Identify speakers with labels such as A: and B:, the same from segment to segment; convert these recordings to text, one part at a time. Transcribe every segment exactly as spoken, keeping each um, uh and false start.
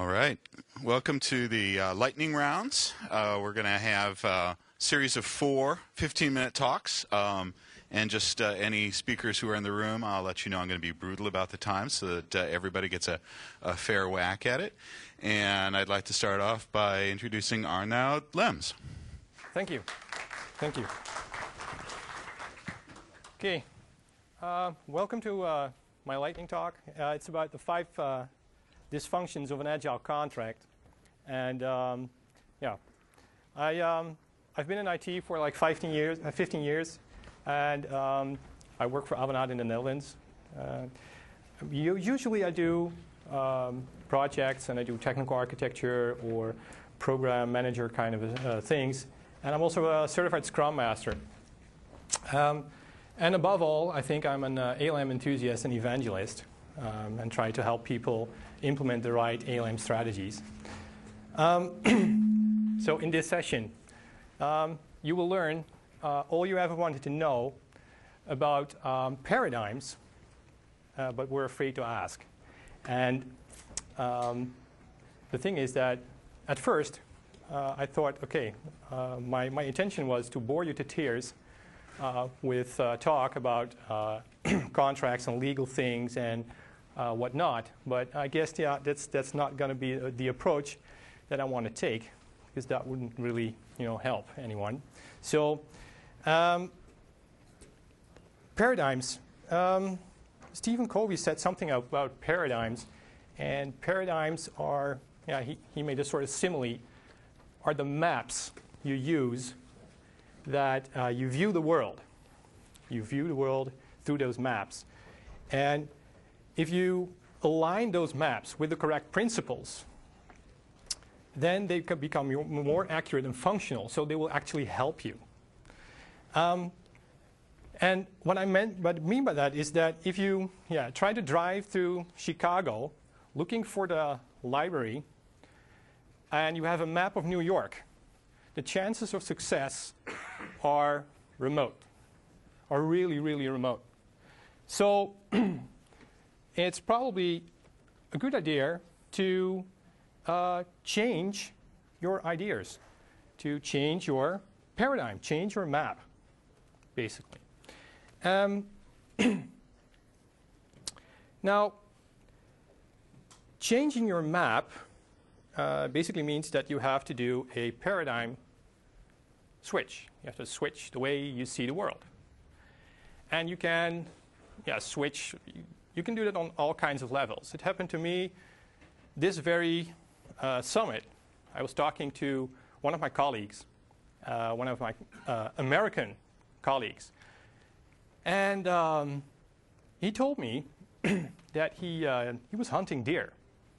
A: All right. Welcome to the uh, lightning rounds. Uh, we're going to have a series of four fifteen-minute talks. Um, and just uh, any speakers who are in the room, I'll let you know I'm going to be brutal about the time so that uh, everybody gets a, a fair whack at it. And I'd like to start off by introducing Arnaud Lems.
B: Thank you. Thank you. Okay. Uh, welcome to uh, my lightning talk. Uh, it's about the five uh, dysfunctions of an agile contract. And um, yeah, I, um, I've been in I T for like fifteen years, uh, fifteen years. And um, I work for Avanade in the Netherlands. Uh, usually I do um, projects and I do technical architecture or program manager kind of uh, things. And I'm also a certified Scrum Master. Um, and above all, I think I'm an uh, A L M enthusiast and evangelist um, and try to help people implement the right A L M strategies. Um, so in this session, um, you will learn uh, all you ever wanted to know about um, paradigms, uh, but we're afraid to ask. And um, the thing is that at first, uh, I thought, OK, uh, my, my intention was to bore you to tears uh, with uh, talk about uh, contracts and legal things and uh, whatnot. But I guess yeah, that's, that's not going to be uh, the approach that I want to take, because that wouldn't really you know, help anyone. So um, paradigms. Um, Stephen Covey said something about paradigms. And paradigms are, yeah, he, he made a sort of simile, are the maps you use that uh, you view the world. You view the world through those maps. And if you align those maps with the correct principles, then they can become more accurate and functional, so they will actually help you. Um, and what I meant, what I mean by that is that if you yeah, try to drive through Chicago looking for the library, and you have a map of New York, the chances of success are remote, are really, really remote. So it's probably a good idea to uh, change your ideas, to change your paradigm, change your map, basically. Um, now, changing your map uh, basically means that you have to do a paradigm switch. You have to switch the way you see the world. And you can yeah, switch. You can do that on all kinds of levels. It happened to me this very uh, summit. I was talking to one of my colleagues, uh, one of my uh, American colleagues. And um, he told me that he, uh, he was hunting deer.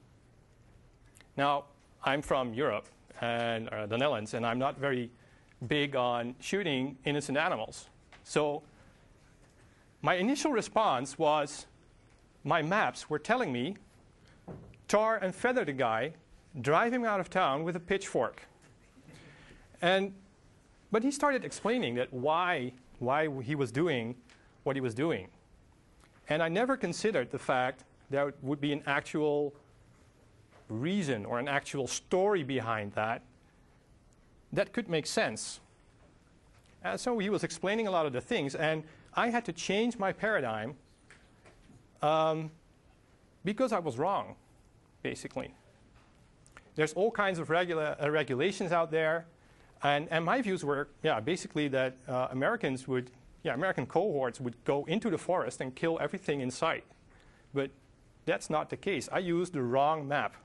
B: Now, I'm from Europe and uh, the Netherlands, and I'm not very big on shooting innocent animals. So my initial response was, my maps were telling me, tar and feather the guy, drive him out of town with a pitchfork. And, but he started explaining that why, why he was doing what he was doing. And I never considered the fact there would be an actual reason or an actual story behind that that could make sense. And so he was explaining a lot of the things, and I had to change my paradigm um, because I was wrong, basically. There's all kinds of regula uh, regulations out there, and, and my views were, yeah, basically that uh, Americans would, yeah, American cohorts would go into the forest and kill everything in sight. But that's not the case. I used the wrong map.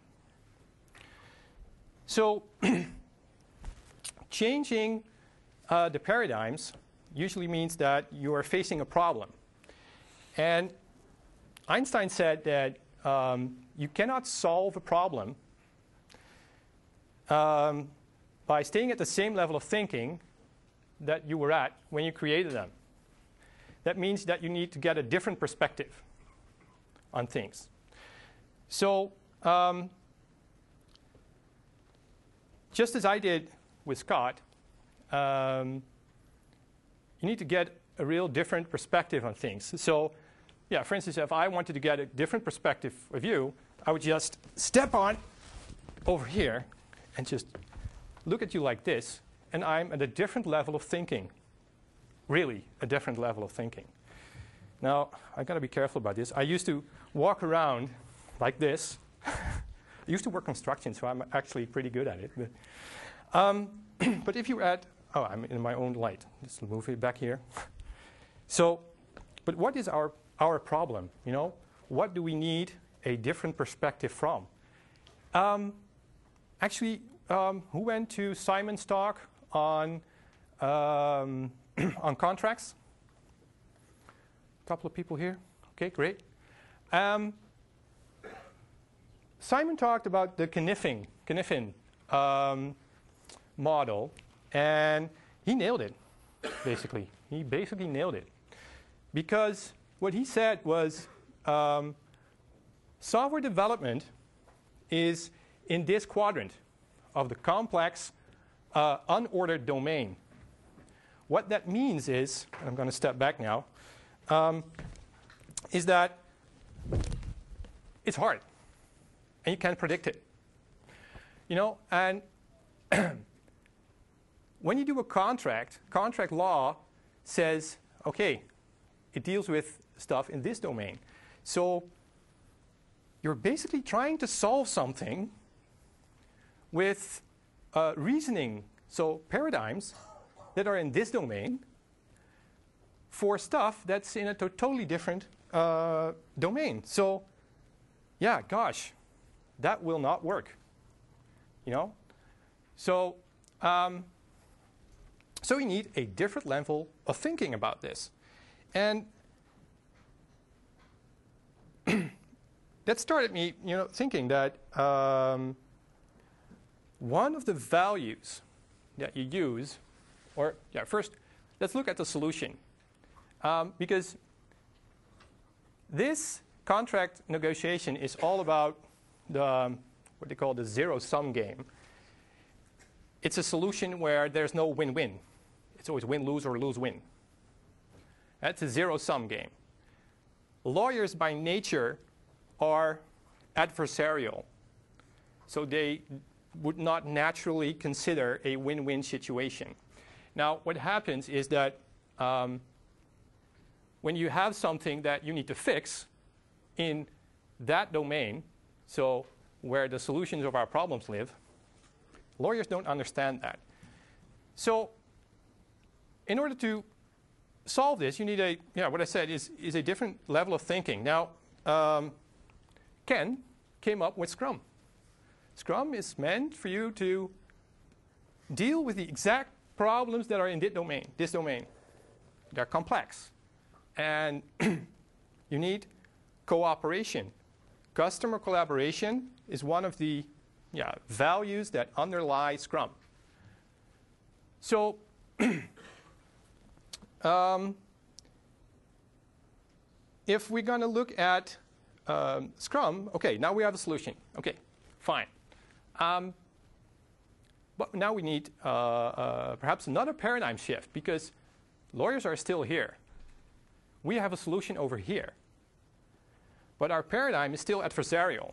B: So changing uh, the paradigms usually means that you are facing a problem. And Einstein said that um, you cannot solve a problem um, by staying at the same level of thinking that you were at when you created them. That means that you need to get a different perspective on things. So um, just as I did with Scott, um, you need to get a real different perspective on things. So yeah, for instance, if I wanted to get a different perspective of you, I would just step on over here and just look at you like this, and I'm at a different level of thinking. Really, a different level of thinking. Now, I've got to be careful about this. I used to walk around like this. I used to work construction, so I'm actually pretty good at it. But, um, but if you're at, oh, I'm in my own light. Let's move it back here. So, but what is our, our problem? You know, what do we need a different perspective from? Um, actually, um, who went to Simon's talk on um, on contracts? A couple of people here. Okay, great. Um, Simon talked about the Cynefin, Cynefin um, model, and he nailed it, basically. He basically nailed it. Because what he said was um, software development is in this quadrant of the complex, uh, unordered domain. What that means is, I'm going to step back now, um, is that it's hard, and you can't predict it. You know, and when you do a contract, contract law says, okay, it deals with stuff in this domain. So you're basically trying to solve something with uh, reasoning, so paradigms that are in this domain for stuff that's in a to totally different uh, domain. So yeah, gosh, that will not work. You know? So, um, so we need a different level of thinking about this. And that started me, you know, thinking that um, one of the values that you use, or yeah, first, let's look at the solution. Um, because this contract negotiation is all about the, um, what they call the zero-sum game. It's a solution where there's no win-win. It's always win-lose or lose-win. That's a zero-sum game. Lawyers by nature are adversarial. So they would not naturally consider a win-win situation. Now, what happens is that um, when you have something that you need to fix in that domain, so where the solutions of our problems live, lawyers don't understand that. So in order to solve this, you need a, yeah, what I said is, is a different level of thinking. Now, um, Ken came up with Scrum. Scrum is meant for you to deal with the exact problems that are in this domain. This domain. They're complex. And you need cooperation. Customer collaboration is one of the yeah, values that underlie Scrum. So um, if we're going to look at um, Scrum, OK, now we have a solution. OK, fine. Um, but now we need uh, uh, perhaps another paradigm shift, because lawyers are still here. We have a solution over here. But our paradigm is still adversarial.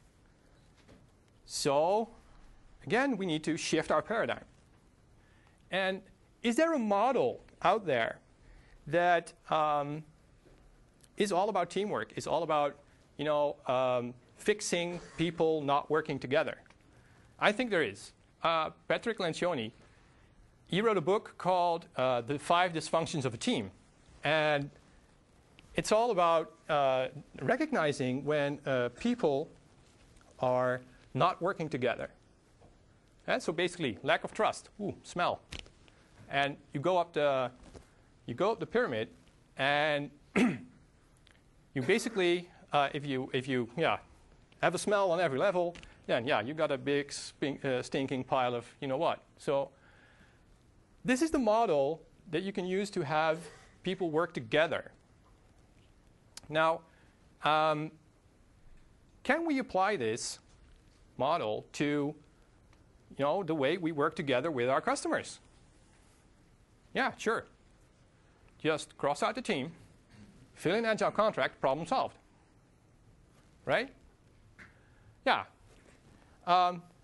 B: So again, we need to shift our paradigm. And is there a model out there that um, is all about teamwork, is all about, you know, um, fixing people not working together? I think there is. Uh, Patrick Lencioni, he wrote a book called uh, The Five Dysfunctions of a Team. And it's all about uh, recognizing when uh, people are not working together. And so basically, lack of trust. Ooh, smell. And you go up the, you go up the pyramid, and you basically, uh, if you, if you, yeah, have a smell on every level, then yeah, you got a big spink, uh, stinking pile of, you know what. So this is the model that you can use to have people work together. Now, um, can we apply this model to, you know, the way we work together with our customers? Yeah, sure. Just cross out the team, fill in agile contract, problem solved. Right? Yeah. Um,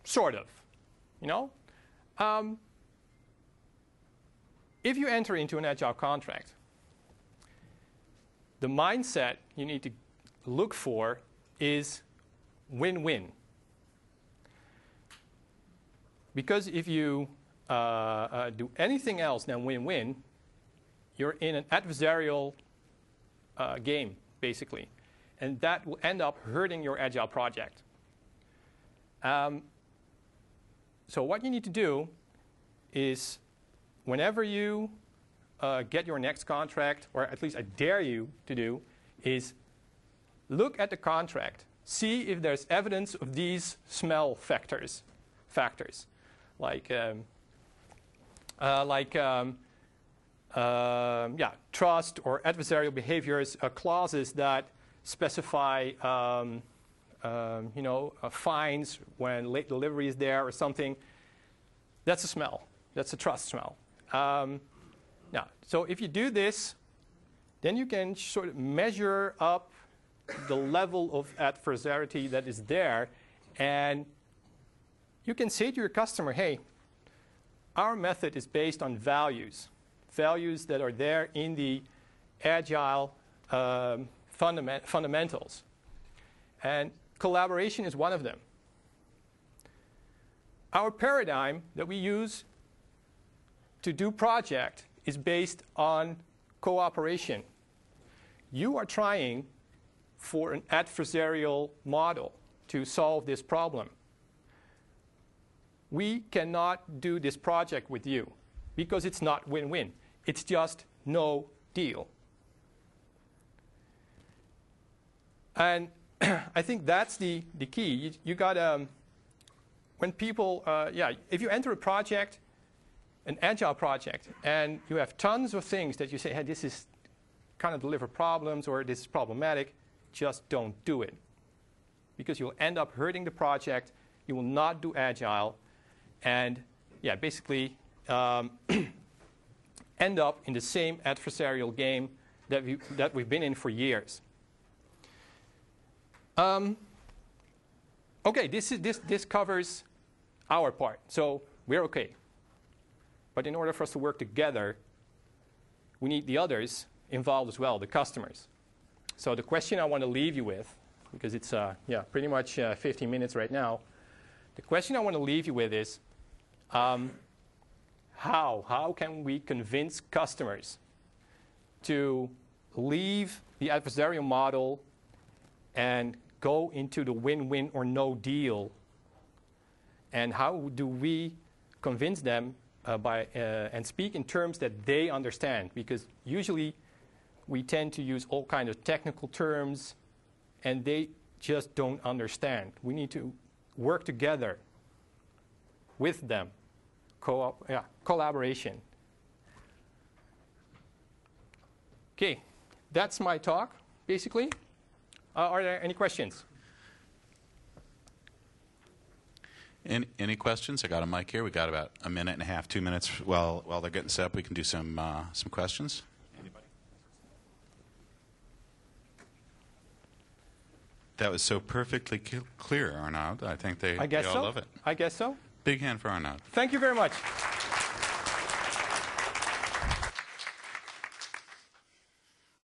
B: sort of, you know. Um, if you enter into an Agile contract, the mindset you need to look for is win-win. Because if you uh, uh, do anything else than win-win, you're in an adversarial uh, game, basically. And that will end up hurting your Agile project. Um, so what you need to do is whenever you uh, get your next contract, or at least I dare you to do, is look at the contract. See if there's evidence of these smell factors, factors, like um, uh, like um, uh, yeah, trust or adversarial behaviors, uh, clauses that specify um, um, you know uh, fines when late delivery is there or something. That's a smell. That's a trust smell. Um, now, so if you do this, then you can sort of measure up the level of adversariety that is there, and you can say to your customer, hey, our method is based on values, values that are there in the Agile um, fundament fundamentals. And collaboration is one of them. Our paradigm that we use to do project is based on cooperation. You are trying for an adversarial model to solve this problem. We cannot do this project with you because it's not win-win. It's just no deal. And I think that's the, the key. You, you got um, when people, uh, yeah, if you enter a project, an Agile project, and you have tons of things that you say, hey, this is kind of deliver problems or this is problematic, just don't do it. Because you'll end up hurting the project, you will not do Agile, and yeah, basically um, end up in the same adversarial game that, we, that we've been in for years. Um, okay, this, is, this, this covers our part, so we're okay. But in order for us to work together, we need the others involved as well, the customers. So the question I want to leave you with, because it's uh, yeah, pretty much uh, fifteen minutes right now, the question I want to leave you with is, um, how? How can we convince customers to leave the adversarial model and go into the win-win or no deal? And how do we convince them uh, by, uh, and speak in terms that they understand? Because usually we tend to use all kinds of technical terms, and they just don't understand. We need to work together with them, Co-op, yeah, collaboration. Okay, that's my talk, basically. Uh, are there any questions?
A: Any, any questions? I got a mic here. We got about a minute and a half, two minutes while while they're getting set up. We can do some uh, some questions. Anybody? That was so perfectly clear, Arnaud. I think they,
B: I guess
A: they all
B: so.
A: love it.
B: I guess so.
A: Big hand for Arnaud.
B: Thank you very much.